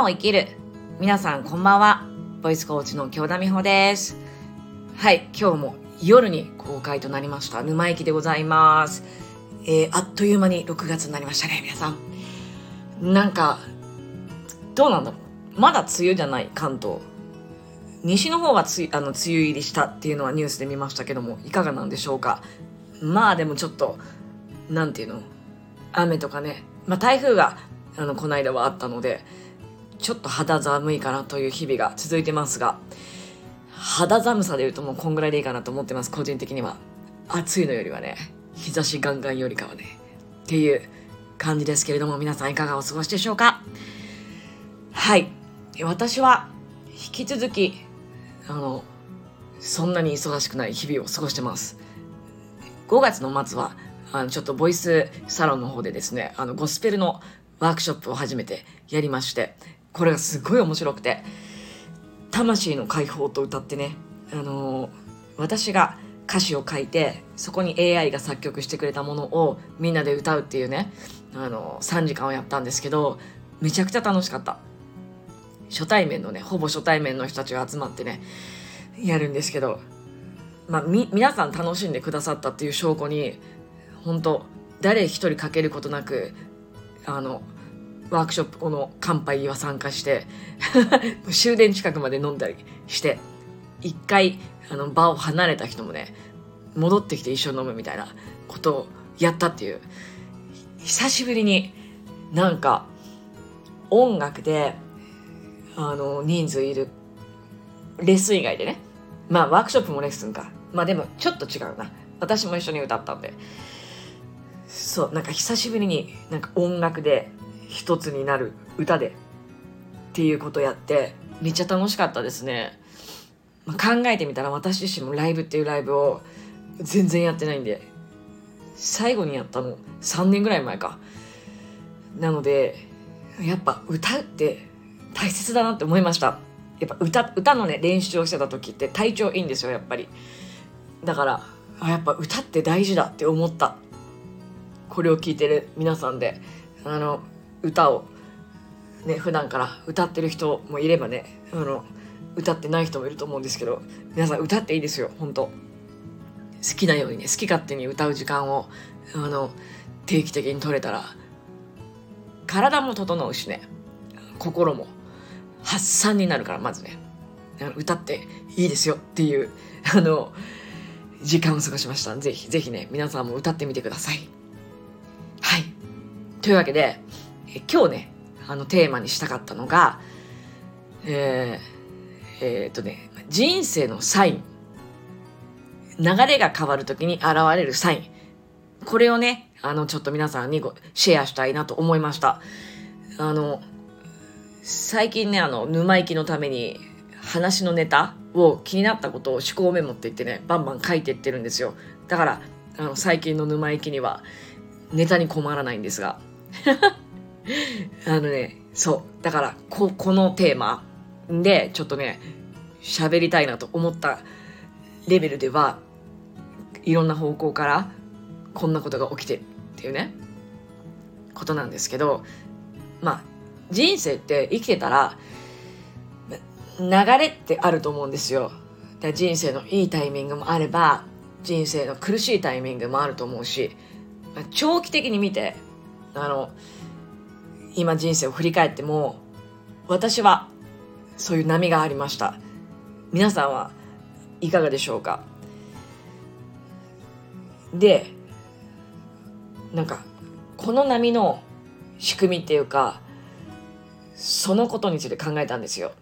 今を生きる。皆さんこんばんは。ボイスコーチの京田美穂です。はい、今日も夜に公開となりました沼行きでございます。あっという間に6月になりましたね、皆さん。なんかどうなんだろう。まだ梅雨じゃない関東。西の方は梅雨入りしたっていうのはニュースで見ましたけども、いかがなんでしょうか。まあでもちょっとなんていうの、雨とかね、台風がこの間はあったのでちょっと肌寒いかなという日々が続いてますが、肌寒さでいうともうこんぐらいでいいかなと思ってます。個人的には暑いのよりはね、日差しガンガンよりかはねっていう感じですけれども、皆さんいかがお過ごしでしょうか。はい、私は引き続きそんなに忙しくない日々を過ごしてます。5月の末はちょっとボイスサロンの方でですね、ゴスペルのワークショップを初めてやりまして、これがすごい面白くて、魂の解放と歌ってね、私が歌詞を書いてそこに AI が作曲してくれたものをみんなで歌うっていうね、3時間をやったんですけど、めちゃくちゃ楽しかった。初対面のね、ほぼ初対面の人たちが集まってねやるんですけど、皆さん楽しんでくださったっていう証拠に、本当誰一人欠けることなくワークショップの乾杯には参加して終電近くまで飲んだりして、一回場を離れた人もね戻ってきて一緒に飲むみたいなことをやったっていう。久しぶりになんか音楽で人数いるレッスン以外でね、ワークショップもレッスンか、でもちょっと違うな、私も一緒に歌ったんで、そう、なんか久しぶりになんか音楽で一つになる歌でっていうことをやってめっちゃ楽しかったですね。考えてみたら私自身もライブっていうライブを全然やってないんで、最後にやったの3年ぐらい前かなので、やっぱ歌って大切だなって思いました。やっぱ歌のね練習をしてた時って体調いいんですよ、やっぱり。だからやっぱ歌って大事だって思った。これを聞いてる皆さんで歌をね普段から歌ってる人もいればね、歌ってない人もいると思うんですけど、皆さん歌っていいですよ。本当好きなようにね、好き勝手に歌う時間を定期的に取れたら体も整うしね、心も発散になるから、まずね歌っていいですよっていう時間を過ごしました。ぜひぜひね皆さんも歌ってみてください。はい、というわけで今日ねテーマにしたかったのが人生のサイン、流れが変わるときに現れるサイン、これをねちょっと皆さんにシェアしたいなと思いました。最近ね沼行きのために話のネタを気になったことを思考メモって言ってねバンバン書いてってるんですよ。だから最近の沼行きにはネタに困らないんですがそうだからこのテーマでちょっとね喋りたいなと思ったレベルでは、いろんな方向からこんなことが起きてるっていうねことなんですけど、人生って生きてたら流れってあると思うんですよ。人生のいいタイミングもあれば人生の苦しいタイミングもあると思うし、長期的に見て今人生を振り返っても私はそういう波がありました。皆さんはいかがでしょうか。でなんかこの波の仕組みっていうか、そのことについて考えたんですよ。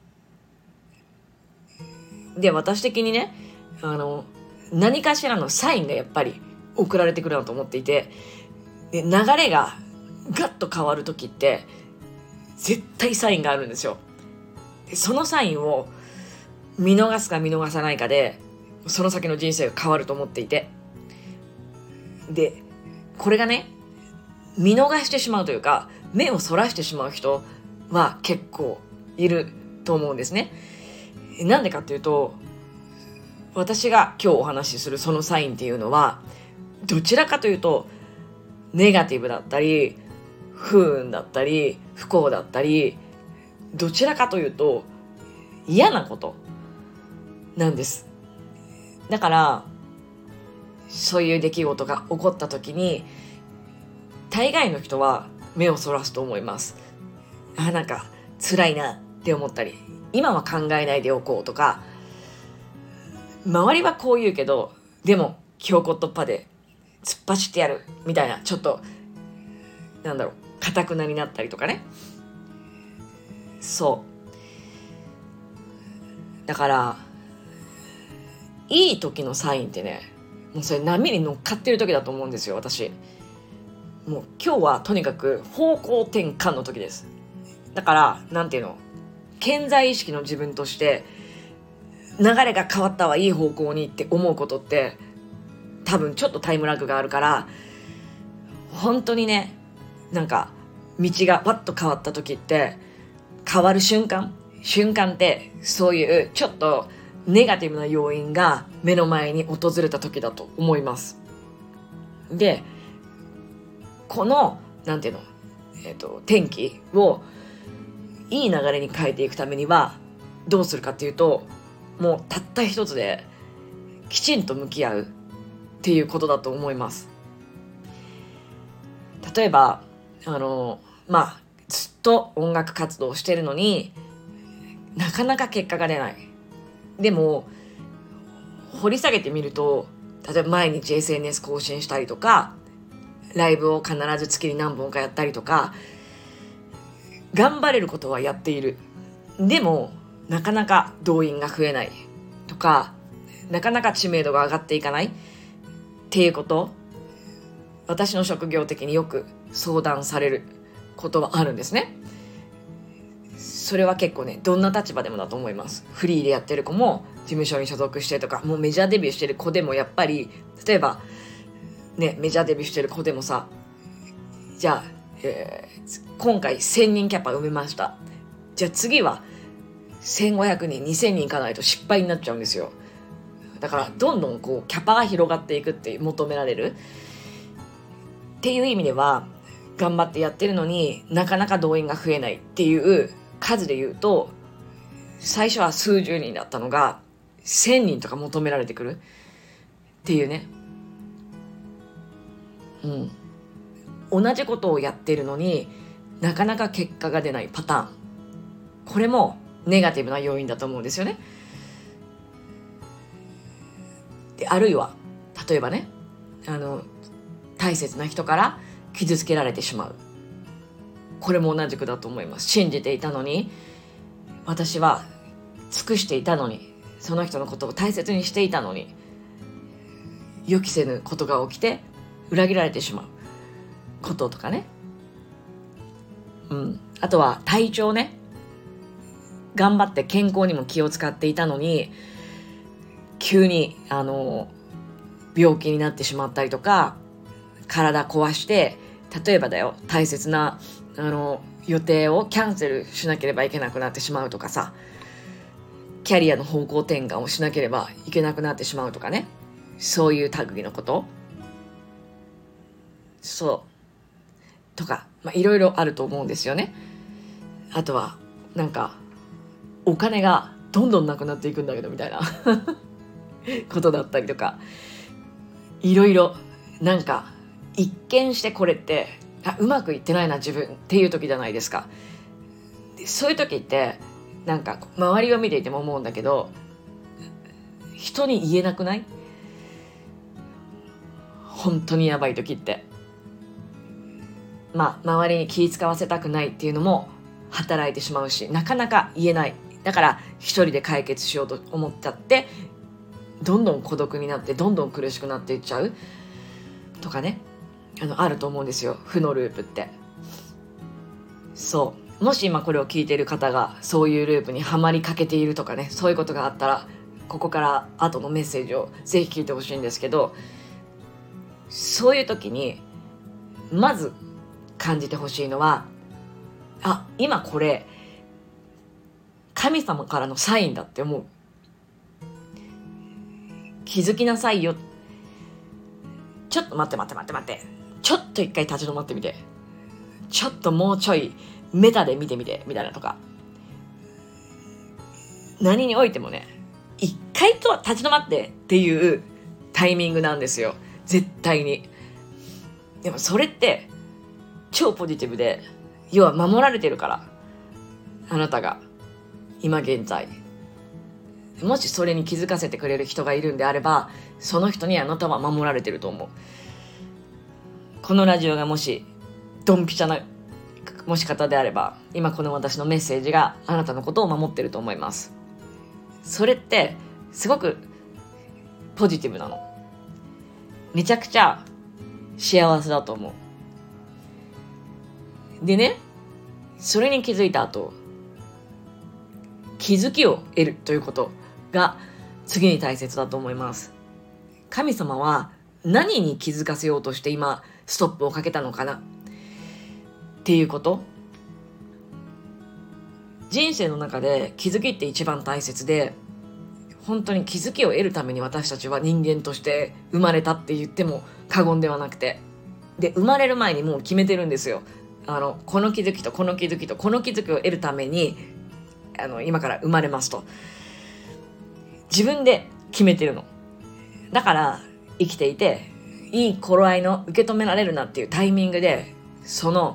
で私的にね何かしらのサインがやっぱり送られてくるなと思っていて、で流れがガッと変わる時って絶対サインがあるんですよ。でそのサインを見逃すか見逃さないかでその先の人生が変わると思っていて、でこれがね見逃してしまうというか目をそらしてしまう人は結構いると思うんですね。なんでかっていうと、私が今日お話しするそのサインっていうのはどちらかというとネガティブだったり不運だったり不幸だったりどちらかというと嫌なことなんです。だからそういう出来事が起こった時に大概の人は目をそらすと思います。なんか辛いなって思ったり、今は考えないでおこうとか、周りはこう言うけどでも強行突破で突っ走ってやるみたいな、ちょっと堅くなになったりとかね。そうだから、いい時のサインってね、もうそれ波に乗っかってる時だと思うんですよ。私もう今日はとにかく方向転換の時です。だから健在意識の自分として流れが変わったわ、いい方向にって思うことって多分ちょっとタイムラグがあるから、本当にね、道がバッと変わった時って、変わる瞬間ってそういうちょっとネガティブな要因が目の前に訪れた時だと思います。で、この天気をいい流れに変えていくためにはどうするかっていうと、もうたった一つできちんと向き合うっていうことだと思います。例えばずっと音楽活動をしてるのになかなか結果が出ない。でも掘り下げてみると、例えば毎日 SNS 更新したりとか、ライブを必ず月に何本かやったりとか、頑張れることはやっている。でもなかなか動員が増えないとか、なかなか知名度が上がっていかないっていうこと、私の職業的によく相談されることはあるんですね。それは結構ね、どんな立場でもだと思います。フリーでやってる子も、事務所に所属してとか、もうメジャーデビューしてる子でも、やっぱり例えばね、メジャーデビューしてる子でもさ、じゃあ、今回1000人キャパ埋めました。じゃあ次は1500人2000人いかないと失敗になっちゃうんですよ。だからどんどんキャパが広がっていくって求められるっていう意味では、頑張ってやってるのになかなか動員が増えないっていう数で言うと、最初は数十人だったのが1000人とか求められてくるっていうね。同じことをやってるのになかなか結果が出ないパターン、これもネガティブな要因だと思うんですよね。で、あるいは例えばね、大切な人から傷つけられてしまう、これも同じくだと思います。信じていたのに、私は尽くしていたのに、その人のことを大切にしていたのに、予期せぬことが起きて裏切られてしまうこととかね。あとは体調ね。頑張って健康にも気を使っていたのに、急に病気になってしまったりとか、体壊して、例えばだよ、大切な予定をキャンセルしなければいけなくなってしまうとかさ、キャリアの方向転換をしなければいけなくなってしまうとかね。そういう類のこと、そうとか、いろいろあると思うんですよね。あとはお金がどんどんなくなっていくんだけどみたいなことだったりとか、いろいろ一見してこれってうまくいってないな自分っていう時じゃないですか。そういう時って周りを見ていても思うんだけど、人に言えなくない？本当にやばい時って、周りに気遣わせたくないっていうのも働いてしまうし、なかなか言えない。だから一人で解決しようと思っちゃって、どんどん孤独になってどんどん苦しくなっていっちゃうとかね、あると思うんですよ、負のループって。もし今これを聞いている方がそういうループにはまりかけているとかね、そういうことがあったら、ここから後のメッセージをぜひ聞いてほしいんですけど、そういう時にまず感じてほしいのは、今これ神様からのサインだって思う。気づきなさいよ。ちょっと待ってちょっと一回立ち止まってみて、ちょっともうちょいメタで見てみてみたいなとか、 何においてもね、一回とは立ち止まってっていうタイミングなんですよ、絶対に。でもそれって超ポジティブで、要は守られてるから、あなたが今現在。もしそれに気づかせてくれる人がいるんであれば、その人にあなたは守られてると思う。このラジオがもしドンピシャなもし方であれば、今この私のメッセージがあなたのことを守ってると思います。それってすごくポジティブなの。めちゃくちゃ幸せだと思う。でね、それに気づいた後、気づきを得るということが次に大切だと思います。神様は何に気づかせようとして今ストップをかけたのかなっていうこと。人生の中で気づきって一番大切で、本当に気づきを得るために私たちは人間として生まれたって言っても過言ではなくて、で生まれる前にもう決めてるんですよ。この気づきとこの気づきとこの気づきを得るために今から生まれますと自分で決めてるの。だから生きていていい頃合いの受け止められるなっていうタイミングで、その、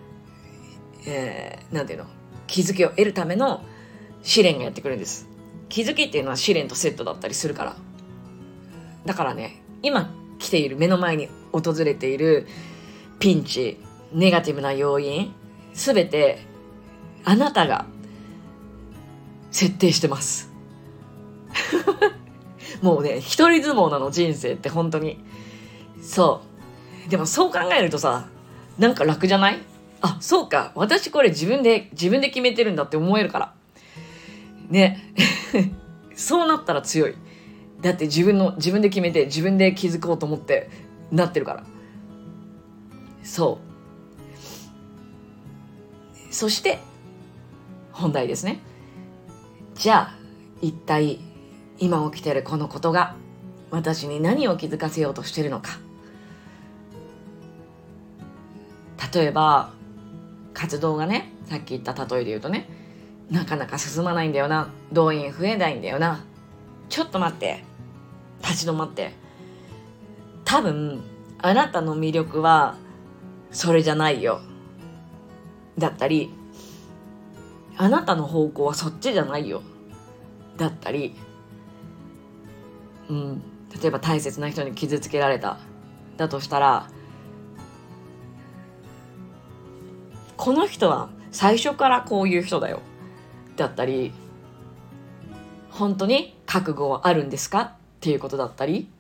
なんていうの、気づきを得るための試練がやってくるんです。気づきっていうのは試練とセットだったりするから。だからね、今来ている、目の前に訪れているピンチ、ネガティブな要因、すべてあなたが設定してますもうね、一人相撲なの、人生って本当に。そうでもそう考えるとさ、なんか楽じゃない？あ、そうか、私これ自分で決めてるんだって思えるからねそうなったら強い。だって自分で決めて自分で気づこうと思ってなってるから。そして本題ですね。じゃあ一体今起きているこのことが私に何を気づかせようとしているのか。例えば活動がね、さっき言った例えで言うとね、なかなか進まないんだよな、動員増えないんだよな、ちょっと待って、立ち止まって、多分あなたの魅力はそれじゃないよだったり、あなたの方向はそっちじゃないよだったり、例えば大切な人に傷つけられただとしたら、この人は最初からこういう人だよだったり、本当に覚悟はあるんですかっていうことだったり、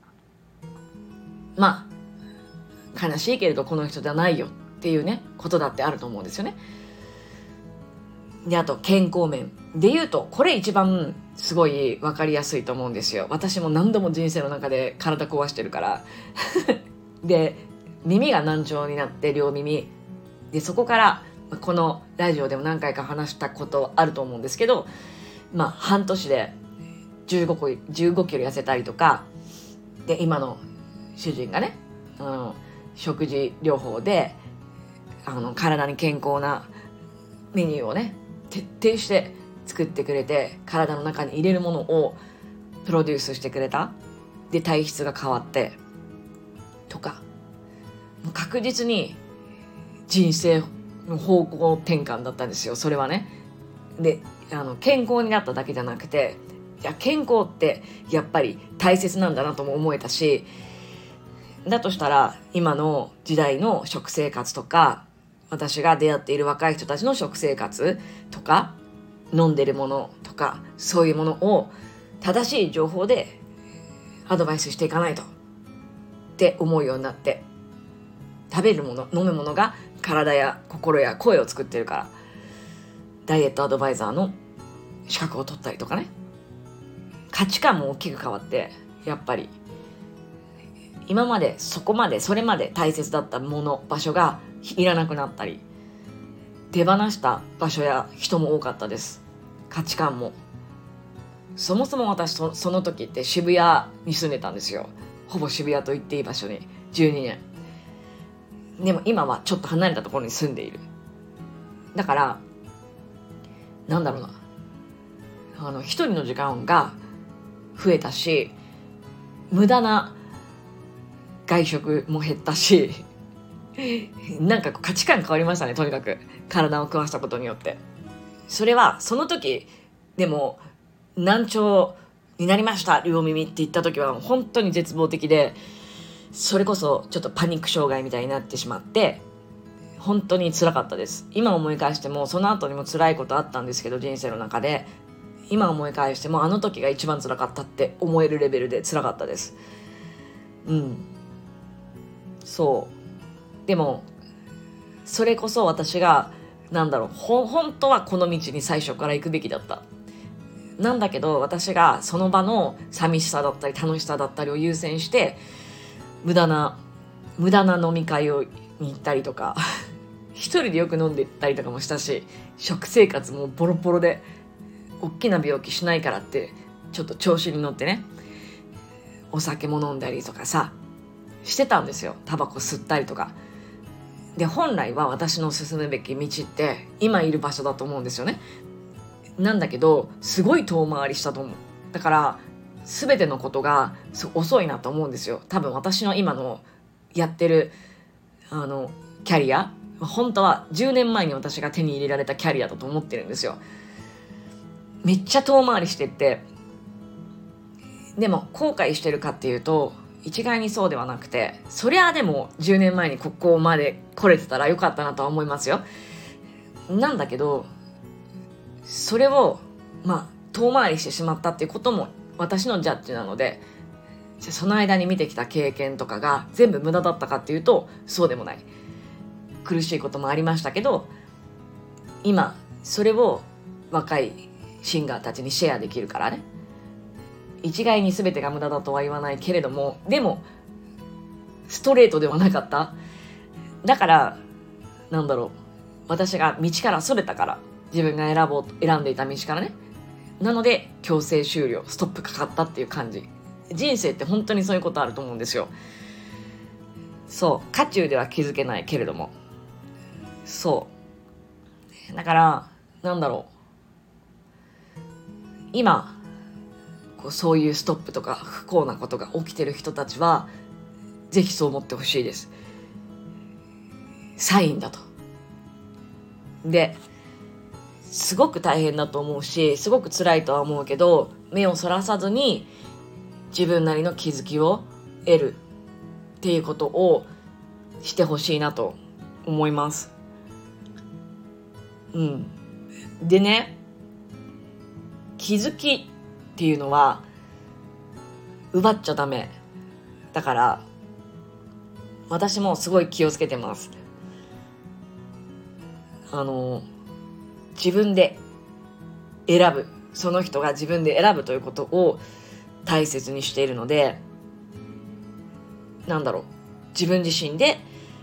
まあ悲しいけれどこの人じゃないよっていうね、ことだってあると思うんですよね。で、あと健康面で言うと、これ一番すごい分かりやすいと思うんですよ。私も何度も人生の中で体壊してるからで、耳が難聴になって、両耳で、そこからこのラジオでも何回か話したことあると思うんですけど、半年で15キロ痩せたりとかで、今の主人がね、食事療法で体に健康なメニューをね徹底して作ってくれて、体の中に入れるものをプロデュースしてくれた。で、体質が変わってとか、もう確実に人生の方向転換だったんですよ、それはね。で、健康になっただけじゃなくて、いや、健康ってやっぱり大切なんだなとも思えたし、だとしたら今の時代の食生活とか、私が出会っている若い人たちの食生活とか、飲んでるものとか、そういうものを正しい情報でアドバイスしていかないとって思うようになって、食べるもの、飲むものが体や心や声を作ってるから、ダイエットアドバイザーの資格を取ったりとかね、価値観も大きく変わって、やっぱり今までそれまで大切だったもの、場所がいらなくなったり、手放した場所や人も多かったです。価値観も。そもそも私その時って渋谷に住んでたんですよ。ほぼ渋谷と言っていい場所に12年。でも今はちょっと離れたところに住んでいる。だからなんだろうな、 一人の時間が増えたし、無駄な外食も減ったし、なんか価値観変わりましたね。とにかく体を壊したことによって。それはその時でも難聴になりました両耳って言った時は本当に絶望的で、それこそちょっとパニック障害みたいになってしまって本当に辛かったです。今思い返してもその後にも辛いことあったんですけど、人生の中で今思い返してもあの時が一番辛かったって思えるレベルで辛かったです。そうでもそれこそ私が本当はこの道に最初から行くべきだった。なんだけど私がその場の寂しさだったり楽しさだったりを優先して無駄な飲み会に行ったりとか一人でよく飲んで行ったりとかもしたし、食生活もボロボロで、大きな病気しないからってちょっと調子に乗ってね、お酒も飲んだりとかさしてたんですよ。タバコ吸ったりとかで、本来は私の進むべき道って今いる場所だと思うんですよね。なんだけどすごい遠回りしたと思う。だから全てのことが遅いなと思うんですよ。多分私の今のやってるキャリア、本当は10年前に私が手に入れられたキャリアだと思ってるんですよ。めっちゃ遠回りしてって、でも後悔してるかっていうと一概にそうではなくて、そりゃでも10年前にここまで来れてたらよかったなとは思いますよ。なんだけどそれを遠回りしてしまったっていうことも私のジャッジなので、その間に見てきた経験とかが全部無駄だったかっていうとそうでもない。苦しいこともありましたけど、今それを若いシンガーたちにシェアできるからね。一概に全てが無駄だとは言わないけれども、でもストレートではなかった。だから私が道からそれたから、自分が選んでいた道からね、なので強制終了、ストップかかったっていう感じ。人生って本当にそういうことあると思うんですよ。そう渦中では気づけないけれども、そうだから今そういうストップとか不幸なことが起きてる人たちはぜひそう思ってほしいです。サインだと。ですごく大変だと思うし、すごく辛いとは思うけど、目をそらさずに自分なりの気づきを得るっていうことをしてほしいなと思います。でね、気づきっていうのは奪っちゃダメだから、私もすごい気をつけてます。自分で選ぶ、その人が自分で選ぶということを大切にしているので、自分自身で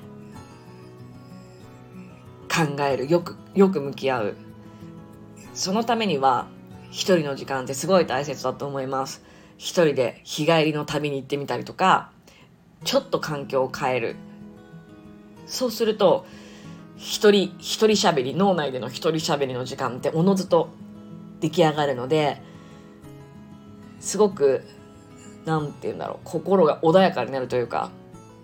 考える、よく向き合う。そのためには一人の時間ってすごい大切だと思います。一人で日帰りの旅に行ってみたりとか、ちょっと環境を変える。そうすると一人喋り、脳内での一人喋りの時間っておのずと出来上がるので、すごく心が穏やかになるというか、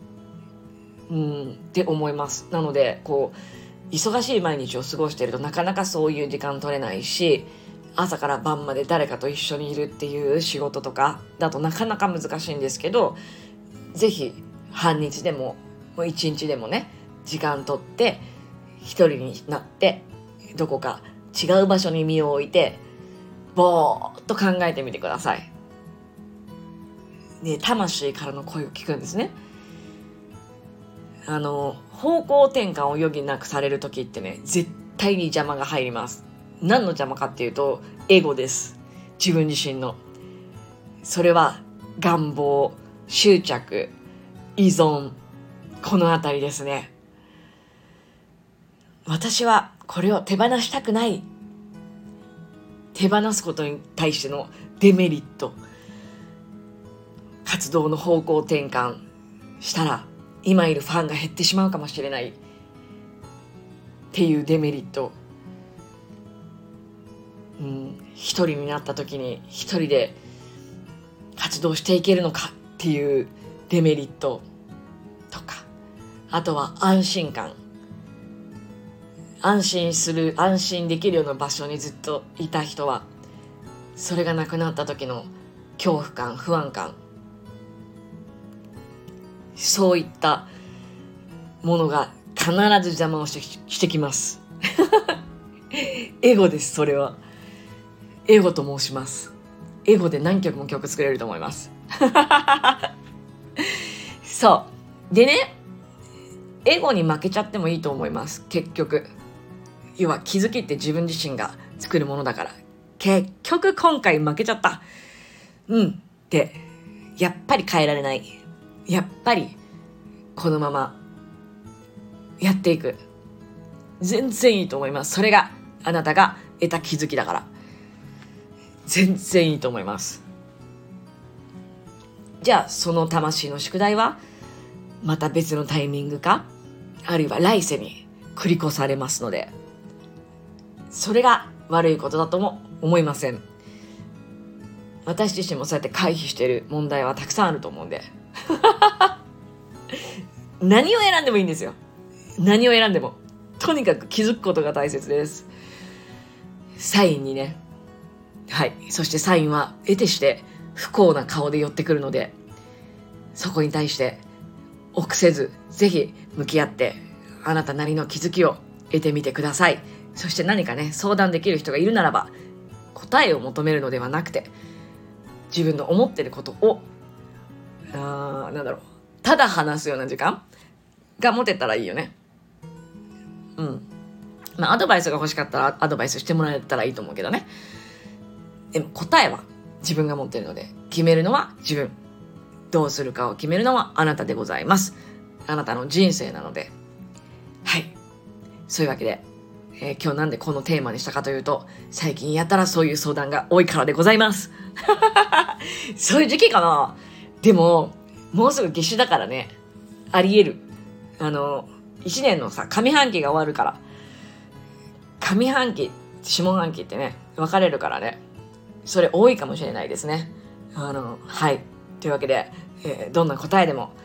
って思います。なので忙しい毎日を過ごしているとなかなかそういう時間取れないし、朝から晩まで誰かと一緒にいるっていう仕事とかだとなかなか難しいんですけど、ぜひ半日でも一日でもね、時間取って一人になってどこか違う場所に身を置いてぼーっと考えてみてください。魂からの声を聞くんですね。方向転換を余儀なくされる時ってね、絶対に邪魔が入ります。何の邪魔かっていうとエゴです。自分自身の。それは願望、執着、依存、このあたりですね。私はこれを手放したくない。手放すことに対してのデメリット、活動の方向転換したら今いるファンが減ってしまうかもしれないっていうデメリット、 一人になった時に一人で活動していけるのかっていうデメリットとか、あとは安心感、安心できるような場所にずっといた人は、それがなくなった時の恐怖感、不安感、そういったものが必ず邪魔をしてきますエゴです。それはエゴと申します。エゴで何曲も曲作れると思いますそうでね、エゴに負けちゃってもいいと思います。結局要は気づきって自分自身が作るものだから、結局今回負けちゃったってやっぱり変えられない。やっぱりこのままやっていく、全然いいと思います。それがあなたが得た気づきだから、全然いいと思います。じゃあその魂の宿題はまた別のタイミングか、あるいは来世に繰り越されますので、それが悪いことだとも思いません。私自身もそうやって回避している問題はたくさんあると思うんで何を選んでもいいんですよ。何を選んでもとにかく気づくことが大切です。サインにね、はい、そしてサインは得てして不幸な顔で寄ってくるので、そこに対して臆せずぜひ向き合ってあなたなりの気づきを得てみてください。そして何かね、相談できる人がいるならば、答えを求めるのではなくて、自分の思ってることをただ話すような時間が持てたらいいよね。アドバイスが欲しかったらアドバイスしてもらえたらいいと思うけどね。でも答えは自分が持ってるので、決めるのは自分、どうするかを決めるのはあなたでございます。あなたの人生なので、はい、そういうわけで、今日なんでこのテーマにしたかというと、最近やたらそういう相談が多いからでございますそういう時期かな。でももうすぐ夏至だからね、あり得る。1年の上半期が終わるから、上半期下半期ってね分かれるからね、それ多いかもしれないですね。はい、というわけで、どんな答えでも、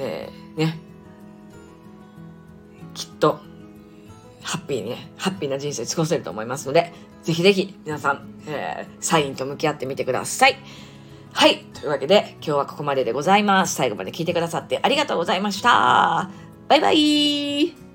きっとハッピーな人生過ごせると思いますので、ぜひぜひ皆さん、サインと向き合ってみてください。はい、というわけで今日はここまででございます。最後まで聞いてくださってありがとうございました。バイバイ。